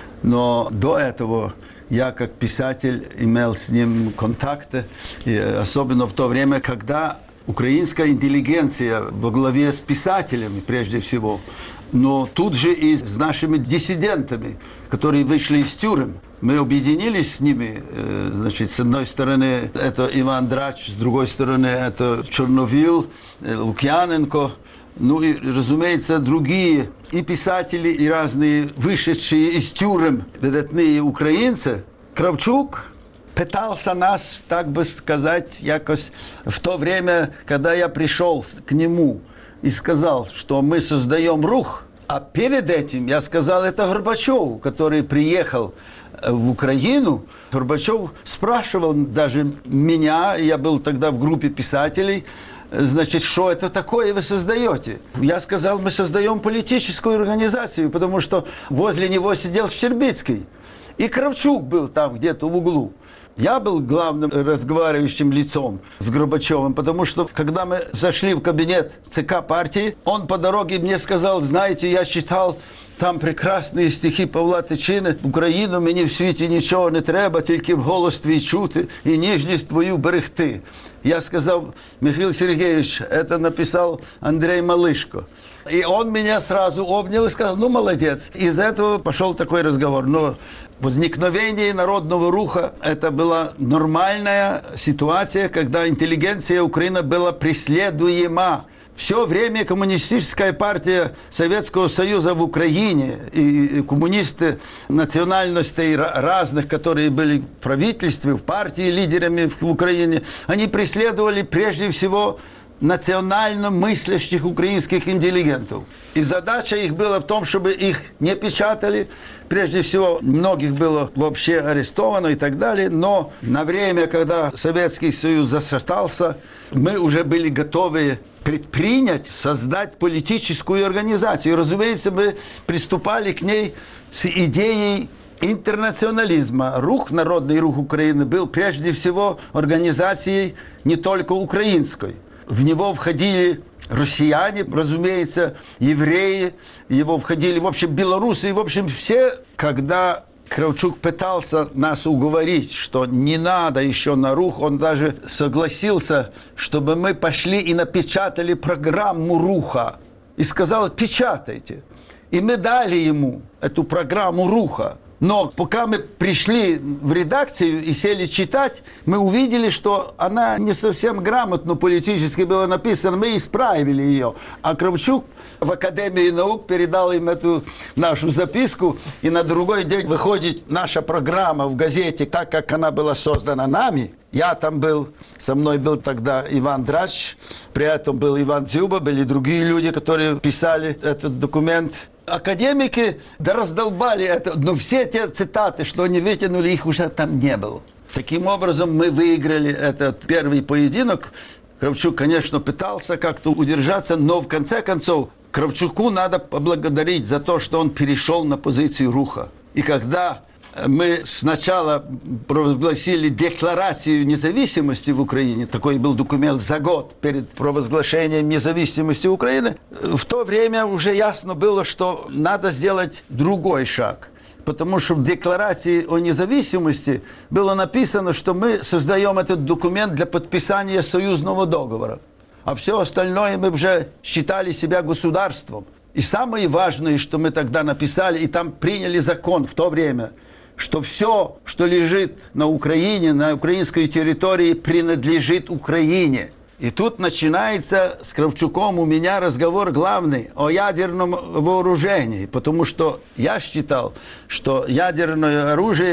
[SPEAKER 8] Но до этого я, как писатель, имел с ним контакты, и особенно в то время, когда украинская интеллигенция во главе с писателями, прежде всего, но тут же и с нашими диссидентами, которые вышли из тюрем. Мы объединились с ними. Значит, с одной стороны, это Иван Драч, с другой стороны, это Черновил, Лукьяненко. Ну и, разумеется, другие и писатели, и разные вышедшие из тюрем видатные украинцы. Кравчук пытался нас, так бы сказать, якось в то время, когда я пришел к нему и сказал, что мы создаем рух. А перед этим я сказал это Горбачеву, который приехал в Украину. Горбачев спрашивал даже меня, я был тогда в группе писателей, значит, что это такое вы создаете? Я сказал, мы создаем политическую организацию, потому что возле него сидел Щербицкий. И Кравчук был там где-то в углу. Я был главным разговаривающим лицом с Горбачевым, потому что, когда мы зашли в кабинет ЦК партии, он по дороге мне сказал, знаете, я читал там прекрасні стихи Павла Тичини. Україну мені в світі нічого не треба, тільки голос твій чути і ніжність твою берегти. Я сказал, Михаил Сергеевич, это написал Андрей Малышко. И он меня сразу обнял и сказал, ну, молодец. Из этого пошел такой разговор. Но возникновение Народного Руха – это была нормальная ситуация, когда интеллигенция Украины была преследуема. Все время коммунистическая партия Советского Союза в Украине и коммунисты национальностей разных, которые были в правительстве, в партии, лидерами в Украине, они преследовали прежде всего национально мыслящих украинских интеллигентов. И задача их была в том, чтобы их не печатали. Прежде всего, многих было вообще арестовано и так далее. Но на время, когда Советский Союз зашатался, мы уже были готовы предпринять, создать политическую организацию. И, разумеется, мы приступали к ней с идеей интернационализма. Рух, Народный Рух Украины, был прежде всего организацией не только украинской. В него входили россияне, разумеется, евреи, его входили, в общем, белорусы, и, в общем, все. Когда Кравчук пытался нас уговорить, что не надо еще на рух, он даже согласился, чтобы мы пошли и напечатали программу руха. И сказал, печатайте. И мы дали ему эту программу руха. Но пока мы пришли в редакцию и сели читать, мы увидели, что она не совсем грамотно политически была написана. Мы исправили ее. А Кравчук в Академии наук передал им эту нашу записку. И на другой день выходит наша программа в газете, так как она была создана нами. Я там был, со мной был тогда Иван Драч, при этом был Иван Дзюба, были другие люди, которые писали этот документ. Академики да раздолбали это, но все те цитаты, что они вытянули, их уже там не было. Таким образом, мы выиграли этот первый поединок. Кравчук, конечно, пытался как-то удержаться, но в конце концов Кравчуку надо поблагодарить за то, что он перешел на позицию руха. И когда мы сначала провозгласили декларацию независимости в Украине, такой был документ за год перед провозглашением независимости Украины, в то время уже ясно было, что надо сделать другой шаг. Потому что в декларации о независимости было написано, что мы создаем этот документ для подписания союзного договора. А все остальное мы уже считали себя государством. И самое важное, что мы тогда написали, и там приняли закон в то время, что все, что лежит на Украине, на украинской территории, принадлежит Украине. И тут начинается с Кравчуком у меня разговор главный о ядерном вооружении, потому что я считал, что ядерное оружие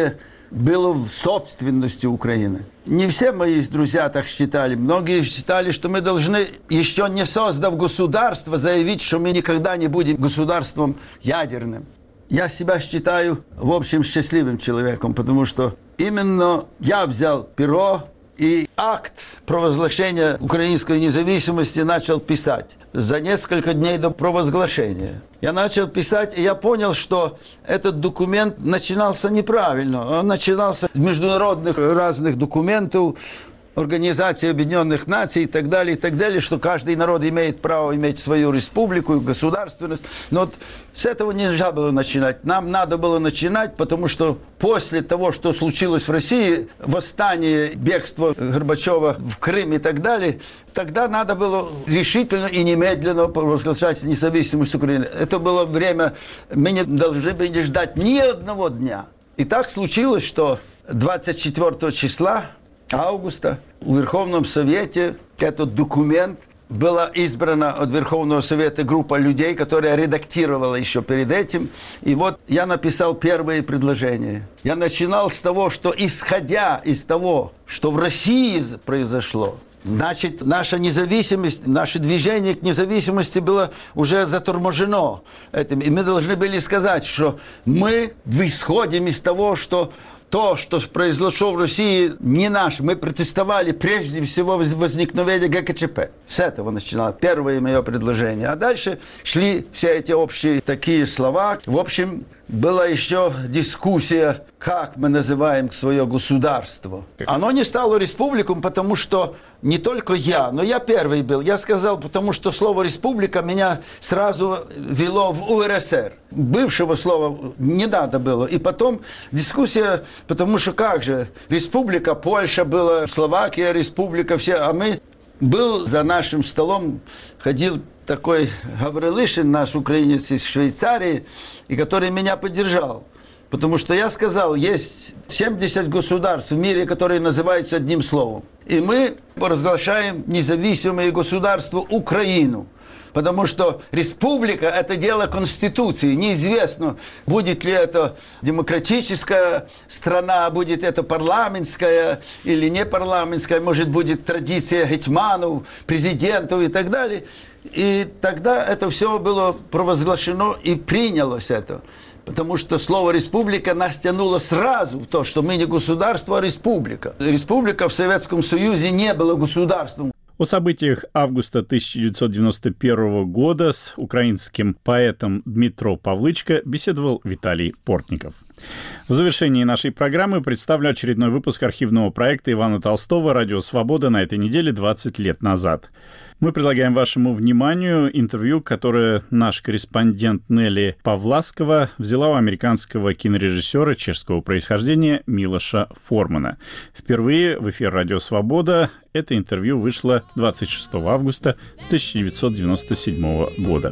[SPEAKER 8] было в собственности Украины. Не все мои друзья так считали. Многие считали, что мы должны, еще не создав государство, заявить, что мы никогда не будем государством ядерным. Я себя считаю, в общем, счастливым человеком, потому что именно я взял перо и акт провозглашения украинской независимости начал писать за несколько дней до провозглашения. Я начал писать, и я понял, что этот документ начинался неправильно. Он начинался с международных разных документов, Организации Объединенных Наций и так далее, и так далее, что каждый народ имеет право иметь свою республику и государственность. Но вот с этого нельзя было начинать. Нам надо было начинать, потому что после того, что случилось в России, восстание, бегство Горбачева в Крым и так далее, тогда надо было решительно и немедленно провозглашать независимость Украины. Это было время, мы не должны были ждать ни одного дня. И так случилось, что двадцать четвёртого числа августа в Верховном Совете этот документ была избрана от Верховного Совета группа людей, которая редактировала еще перед этим. И вот я написал первые предложения. Я начинал с того, что исходя из того, что в России произошло, значит, наша независимость, наше движение к независимости было уже заторможено этим. И мы должны были сказать, что мы исходим из того, что то, что произошло в России, не наше. Мы протестовали прежде всего возникновения ГКЧП. С этого начиналось первое мое предложение. А дальше шли все эти общие такие слова. В общем, была еще дискуссия, как мы называем свое государство. Оно не стало республиком, потому что не только я, но я первый был. Я сказал, потому что слово «республика» меня сразу вело в УРСР. Бывшего слова не надо было. И потом дискуссия, потому что как же, республика, Польша была, Словакия, республика, все, а мы... Был за нашим столом, ходил такой Гаврилишин, наш украинец из Швейцарии, и который меня поддержал. Потому что я сказал, есть семьдесят государств в мире, которые называются одним словом. И мы провозглашаем независимое государство Украину. Потому что республика – это дело Конституции. Неизвестно, будет ли это демократическая страна, будет это парламентская или не парламентская, может, будет традиция гетьманов, президентов и так далее. И тогда это все было провозглашено и принялось это. Потому что слово «республика» нас тянуло сразу в то, что мы не государство, а республика. Республика в Советском Союзе не была государством.
[SPEAKER 1] О событиях августа тысяча девятьсот девяносто первого года с украинским поэтом Дмитро Павлычко беседовал Виталий Портников. В завершении нашей программы представлю очередной выпуск архивного проекта Ивана Толстого «Радио Свобода» на этой неделе двадцать лет назад. Мы предлагаем вашему вниманию интервью, которое наш корреспондент Нелли Павласкова взяла у американского кинорежиссера чешского происхождения Милоша Формана. Впервые в эфир «Радио Свобода» это интервью вышло двадцать шестого августа тысяча девятьсот девяносто седьмого года.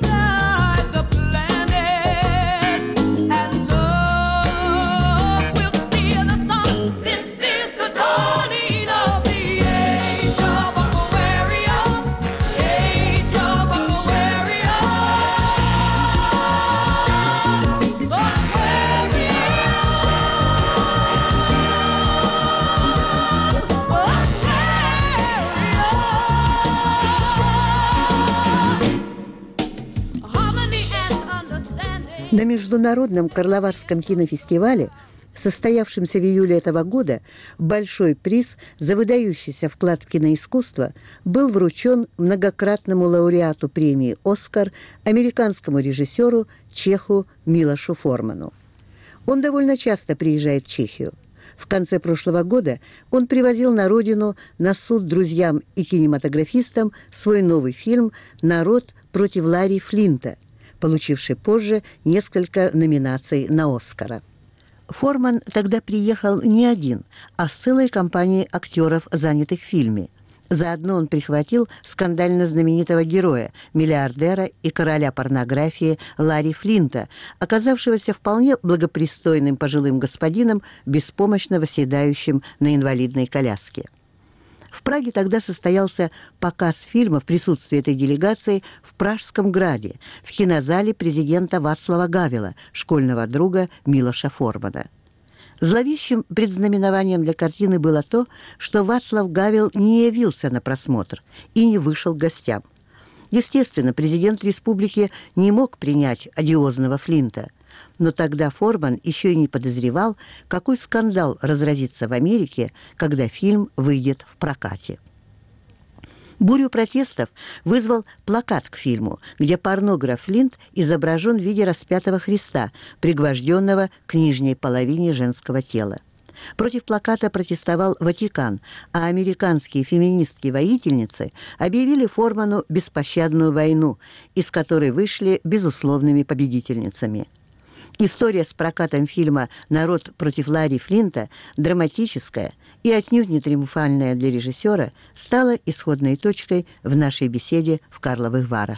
[SPEAKER 9] На Международном Карловарском кинофестивале, состоявшемся в июле этого года, большой приз за выдающийся вклад в киноискусство был вручен многократному лауреату премии «Оскар» американскому режиссеру чеху Милошу Форману. Он довольно часто приезжает в Чехию. В конце прошлого года он привозил на родину на суд друзьям и кинематографистам свой новый фильм «Народ против Ларри Флинта», получивший позже несколько номинаций на «Оскара». Форман тогда приехал не один, а с целой компанией актеров, занятых в фильме. Заодно он прихватил скандально знаменитого героя, миллиардера и короля порнографии Ларри Флинта, оказавшегося вполне благопристойным пожилым господином, беспомощно восседающим на инвалидной коляске. В Праге тогда состоялся показ фильма в присутствии этой делегации в Пражском граде, в кинозале президента Вацлава Гавела, школьного друга Милоша Формана. Зловещим предзнаменованием для картины было то, что Вацлав Гавел не явился на просмотр и не вышел к гостям. Естественно, президент республики не мог принять одиозного Флинта, но тогда Форман еще и не подозревал, какой скандал разразится в Америке, когда фильм выйдет в прокате. Бурю протестов вызвал плакат к фильму, где порнограф Флинт изображен в виде распятого Христа, пригвожденного к нижней половине женского тела. Против плаката протестовал Ватикан, а американские феминистки-воительницы объявили Форману беспощадную войну, из которой вышли безусловными победительницами. История с прокатом фильма «Народ против Ларри Флинта», драматическая и отнюдь не триумфальная для режиссера, стала исходной точкой в нашей беседе в Карловых Варах.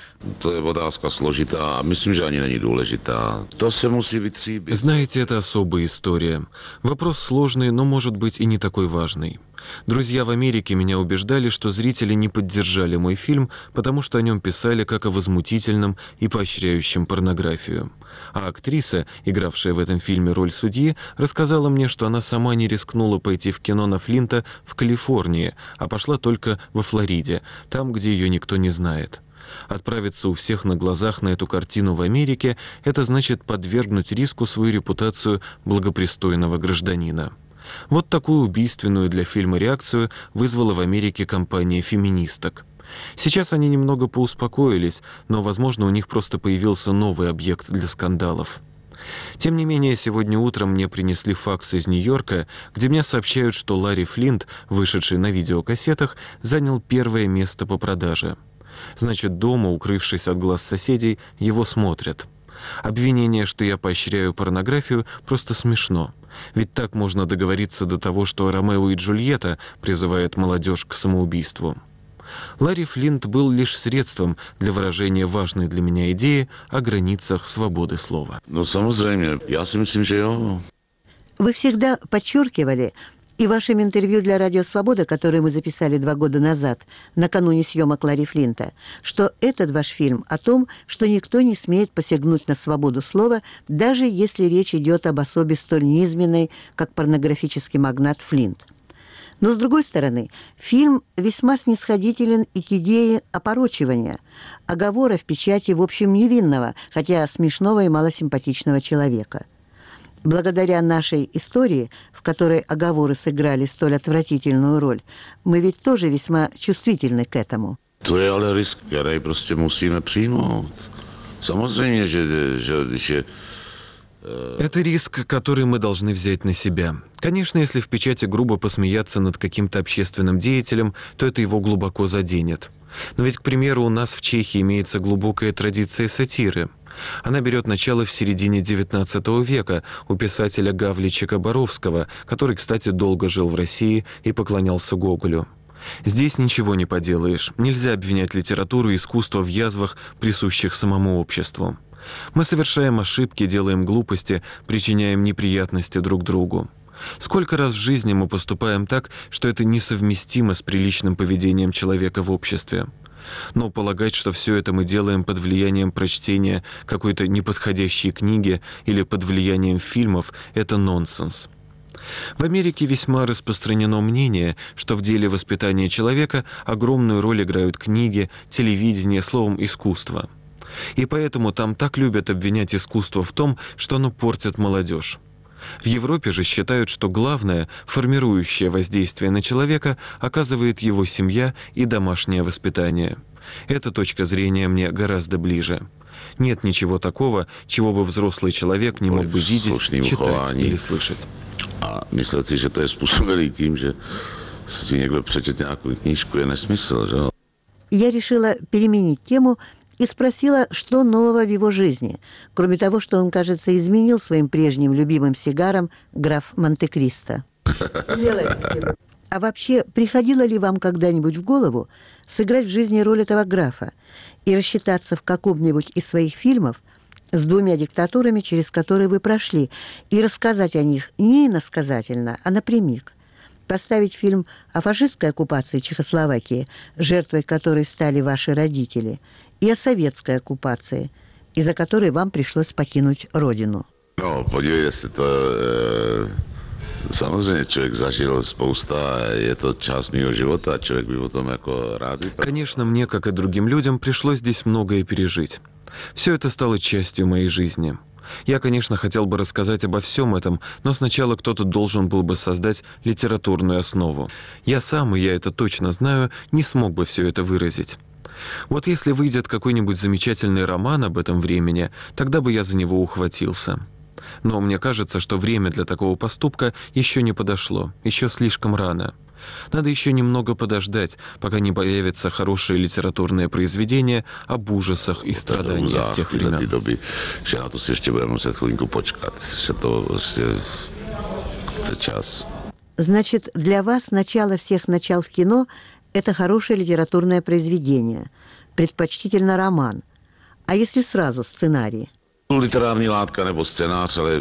[SPEAKER 10] Знаете, это особая история. Вопрос сложный, но, может быть, и не такой важный. Друзья в Америке меня убеждали, что зрители не поддержали мой фильм, потому что о нем писали как о возмутительном и поощряющем порнографию. А актриса, игравшая в этом фильме роль судьи, рассказала мне, что она сама не рискнула пойти в кино на Флинта в Калифорнии, а пошла только во Флориде, там, где ее никто не знает. Отправиться у всех на глазах на эту картину в Америке – это значит подвергнуть риску свою репутацию благопристойного гражданина. Вот такую убийственную для фильма реакцию вызвала в Америке кампания феминисток. Сейчас они немного поуспокоились, но, возможно, у них просто появился новый объект для скандалов. Тем не менее, сегодня утром мне принесли факс из Нью-Йорка, где мне сообщают, что Ларри Флинт, вышедший на видеокассетах, занял первое место по продаже. Значит, дома, укрывшись от глаз соседей, его смотрят. Обвинение, что я поощряю порнографию, просто смешно. Ведь так можно договориться до того, что Ромео и Джульетта призывают молодежь к самоубийству. Ларри Флинт был лишь средством для выражения важной для меня идеи о границах свободы слова.
[SPEAKER 9] Ну, samozřejmě, я си myslím, že jo. Вы всегда подчеркивали, и в вашем интервью для «Радио Свобода», которое мы записали два года назад, накануне съемок Ларри Флинта, что этот ваш фильм о том, что никто не смеет посягнуть на свободу слова, даже если речь идет об особе столь низменной, как порнографический магнат Флинт. Но, с другой стороны, фильм весьма снисходителен и к идее опорочивания, оговора в печати, в общем, невинного, хотя смешного и малосимпатичного человека. Благодаря нашей истории, в которой оговоры сыграли столь отвратительную роль, мы ведь тоже весьма чувствительны к этому.
[SPEAKER 11] To je ale risk, který prostě musíme přijmout. Samozřejmě, že, že, že
[SPEAKER 10] Это риск, который мы должны взять на себя. Конечно, если в печати грубо посмеяться над каким-то общественным деятелем, то это его глубоко заденет. Но ведь, к примеру, у нас в Чехии имеется глубокая традиция сатиры. Она берет начало в середине девятнадцатого века у писателя Гавлича Боровского, который, кстати, долго жил в России и поклонялся Гоголю. Здесь ничего не поделаешь. Нельзя обвинять литературу и искусство в язвах, присущих самому обществу. Мы совершаем ошибки, делаем глупости, причиняем неприятности друг другу. Сколько раз в жизни мы поступаем так, что это несовместимо с приличным поведением человека в обществе. Но полагать, что все это мы делаем под влиянием прочтения какой-то неподходящей книги или под влиянием фильмов, это нонсенс. В Америке весьма распространено мнение, что в деле воспитания человека огромную роль играют книги, телевидение, словом, искусство. И поэтому там так любят обвинять искусство в том, что оно портит молодежь. В Европе же считают, что главное, формирующее воздействие на человека, оказывает его семья и домашнее воспитание. Эта точка зрения мне гораздо ближе. Нет ничего такого, чего бы взрослый человек не мог бы видеть, читать или слышать.
[SPEAKER 11] A myslet si, že to je způsobilý tím, že si někdo přečet nějakou knížku, je nesmysl, že?
[SPEAKER 9] Я решила переменить тему и спросила, что нового в его жизни, кроме того, что он, кажется, изменил своим прежним любимым сигарам граф Монте-Кристо. А вообще, приходило ли вам когда-нибудь в голову сыграть в жизни роль этого графа и рассчитаться в каком-нибудь из своих фильмов с двумя диктатурами, через которые вы прошли, и рассказать о них не иносказательно, а напрямик? Поставить фильм о фашистской оккупации Чехословакии, жертвой которой стали ваши родители, и о советской оккупации, из-за которой вам пришлось покинуть родину.
[SPEAKER 11] No, podívejte se, to, Samozřejmě člověk zažil spousta, je to část mého života, a člověk by o tom jako rád vyprávěl.
[SPEAKER 10] Конечно, мне, как и другим людям, пришлось здесь многое пережить. Все это стало частью моей жизни. Я, конечно, хотел бы рассказать обо всем этом, но сначала кто-то должен был бы создать литературную основу. Я сам, и я это точно знаю, не смог бы все это выразить. Вот если выйдет какой-нибудь замечательный роман об этом времени, тогда бы я за него ухватился. Но мне кажется, что время для такого поступка еще не подошло, еще слишком рано. Надо еще немного подождать, пока не появится хорошее литературное произведение об ужасах и страданиях тех времен.
[SPEAKER 11] Doby, že na to si ještě budeme muset chvilinku počkat, že to prostě chce čas.
[SPEAKER 9] Значит, для вас начало всех начал в кино – это хорошее литературное произведение, предпочтительно роман. А если сразу сценарий?
[SPEAKER 11] Literární látka nebo scénář, ale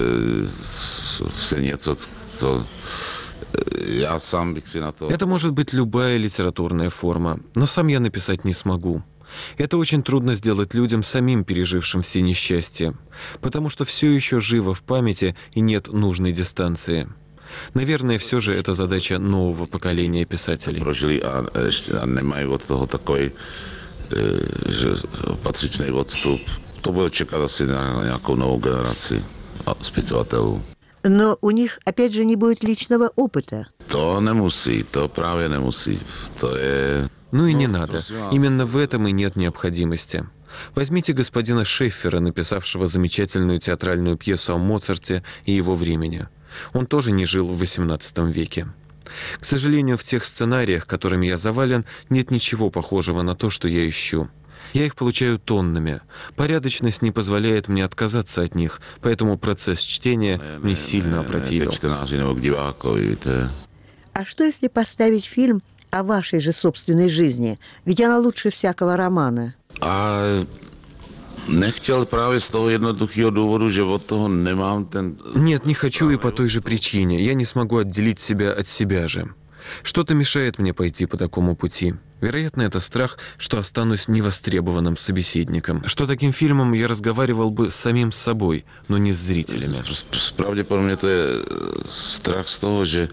[SPEAKER 11] e, něco, co я сам bych si na to...
[SPEAKER 10] Это может быть любая литературная форма, но сам я написать не смогу. Это очень трудно сделать людям, самим пережившим все несчастья, потому что все еще живо в памяти и нет нужной дистанции. Наверное, все же это задача нового поколения писателей.
[SPEAKER 11] Прожили, а, а nemají od toho takový, že patřičný odstup. To bude čekat asi na nějakou novou generaci spisovatelů.
[SPEAKER 9] Но у них, опять же, не будет личного опыта.
[SPEAKER 11] To nemusí, to právě nemusí. To je...
[SPEAKER 10] Ну и не надо. Именно в этом и нет необходимости. Возьмите господина Шеффера, написавшего замечательную театральную пьесу о Моцарте и его времени. Он тоже не жил в восемнадцатом веке. К сожалению, в тех сценариях, которыми я завален, нет ничего похожего на то, что я ищу. Я их получаю тоннами. Порядочность не позволяет мне отказаться от них, поэтому процесс чтения мне сильно опротивил.
[SPEAKER 9] А что, если поставить фильм о вашей же собственной жизни? Ведь она лучше всякого романа.
[SPEAKER 11] А nechtěl právě z toho jednoduchého důvodu, že od toho nemám ten...
[SPEAKER 10] Нет, не хочу и по той же причине. Я не смогу отделить себя от себя же. Что-то мешает мне пойти по такому пути. Вероятно, это страх, что останусь невостребованным собеседником. Что таким фильмом я разговаривал бы с самим собой, но не с зрителями.
[SPEAKER 11] Правděpodobně to je strach z toho, že,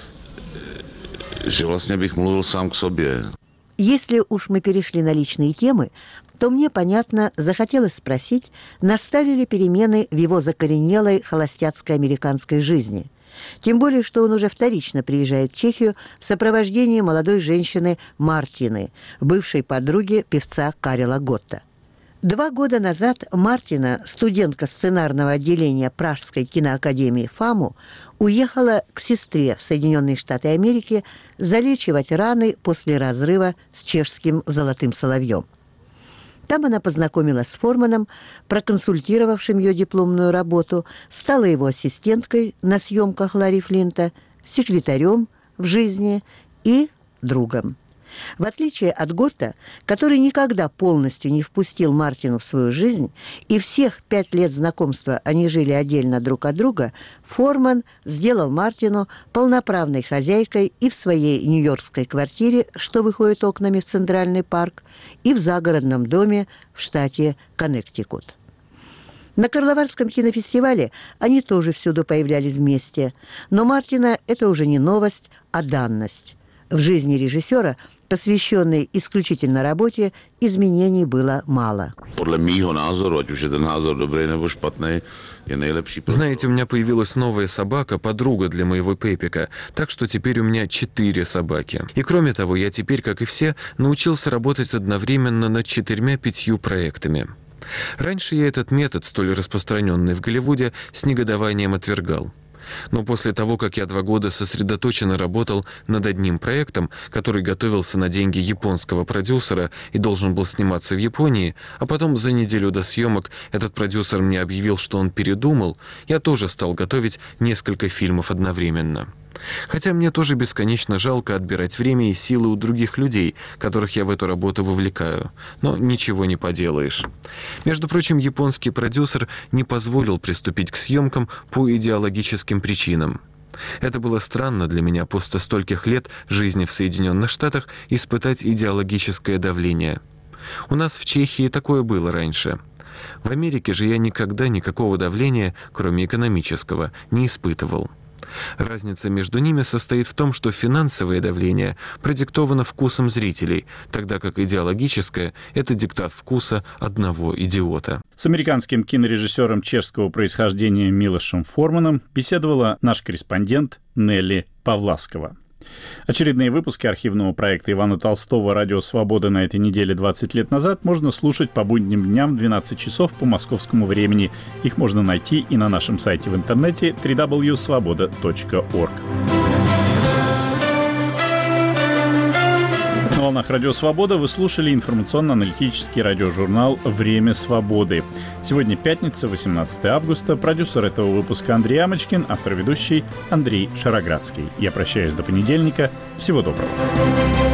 [SPEAKER 11] že vlastně bych mluvil sám k sobě.
[SPEAKER 9] Если уж мы перешли на личные темы, то мне, понятно, захотелось спросить, настали ли перемены в его закоренелой холостяцкой американской жизни. Тем более, что он уже вторично приезжает в Чехию в сопровождении молодой женщины Мартины, бывшей подруги певца Карела Готта. Два года назад Мартина, студентка сценарного отделения Пражской киноакадемии ФАМУ, уехала к сестре в Соединенные Штаты Америки залечивать раны после разрыва с чешским «Золотым соловьем». Там она познакомилась с Форманом, проконсультировавшим ее дипломную работу, стала его ассистенткой на съемках Ларри Флинта, секретарем в жизни и другом. В отличие от Готта, который никогда полностью не впустил Мартину в свою жизнь, и всех пять лет знакомства они жили отдельно друг от друга, Форман сделал Мартину полноправной хозяйкой и в своей нью-йоркской квартире, что выходит окнами в Центральный парк, и в загородном доме в штате Коннектикут. На Карловарском кинофестивале они тоже всюду появлялись вместе, но Мартина это уже не новость, а данность. В жизни режиссера, посвященной исключительно работе, изменений было мало.
[SPEAKER 10] Знаете, у меня появилась новая собака, подруга для моего Пепика, так что теперь у меня четыре собаки. И кроме того, я теперь, как и все, научился работать одновременно над четырьмя-пятью проектами. Раньше я этот метод, столь распространенный в Голливуде, с негодованием отвергал. Но после того, как я два года сосредоточенно работал над одним проектом, который готовился на деньги японского продюсера и должен был сниматься в Японии, а потом за неделю до съемок этот продюсер мне объявил, что он передумал, я тоже стал готовить несколько фильмов одновременно. Хотя мне тоже бесконечно жалко отбирать время и силы у других людей, которых я в эту работу вовлекаю. Но ничего не поделаешь. Между прочим, японский продюсер не позволил приступить к съемкам по идеологическим причинам. Это было странно для меня после стольких лет жизни в Соединенных Штатах испытать идеологическое давление. У нас в Чехии такое было раньше. В Америке же я никогда никакого давления, кроме экономического, не испытывал. Разница между ними состоит в том, что финансовое давление продиктовано вкусом зрителей, тогда как идеологическое – это диктат вкуса одного идиота.
[SPEAKER 1] С американским кинорежиссером чешского происхождения Милошем Форманом беседовала наш корреспондент Нелли Павласкова. Очередные выпуски архивного проекта Ивана Толстого «Радио Свобода» на этой неделе двадцать лет назад можно слушать по будним дням в двенадцать часов по московскому времени. Их можно найти и на нашем сайте в интернете дабл ю дабл ю дабл ю точка свобода точка орг. На волнах «Радио Свобода» вы слушали информационно-аналитический радиожурнал «Время свободы». Сегодня пятница, восемнадцатое августа. Продюсер этого выпуска Андрей Амочкин, автор-ведущий Андрей Шароградский. Я прощаюсь до понедельника. Всего доброго.